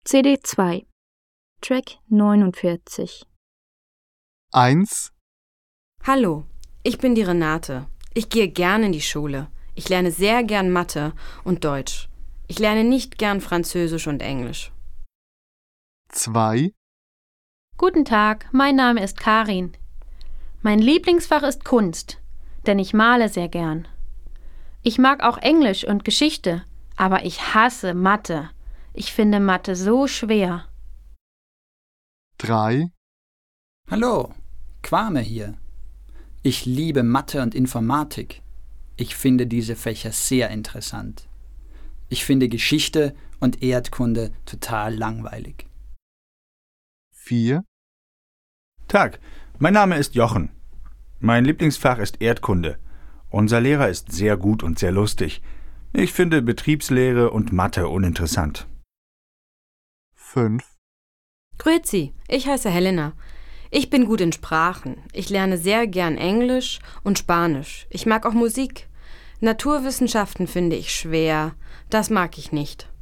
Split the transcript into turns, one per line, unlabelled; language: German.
CD 2, Track 49.
1.
Hallo, ich bin die Renate. Ich gehe gern in die Schule. Ich lerne sehr gern Mathe und Deutsch. Ich lerne nicht gern Französisch und Englisch.
2.
Guten Tag, mein Name ist Karin. Mein Lieblingsfach ist Kunst, denn ich male sehr gern. Ich mag auch Englisch und Geschichte, aber ich hasse Mathe. Ich finde Mathe so schwer.
3.
Hallo, Kwame hier. Ich liebe Mathe und Informatik. Ich finde diese Fächer sehr interessant. Ich finde Geschichte und Erdkunde total langweilig.
4.
Tag, mein Name ist Jochen. Mein Lieblingsfach ist Erdkunde. Unser Lehrer ist sehr gut und sehr lustig. Ich finde Betriebslehre und Mathe uninteressant.
5.
Grüezi, ich heiße Helena. Ich bin gut in Sprachen. Ich lerne sehr gern Englisch und Spanisch. Ich mag auch Musik. Naturwissenschaften finde ich schwer. Das mag ich nicht.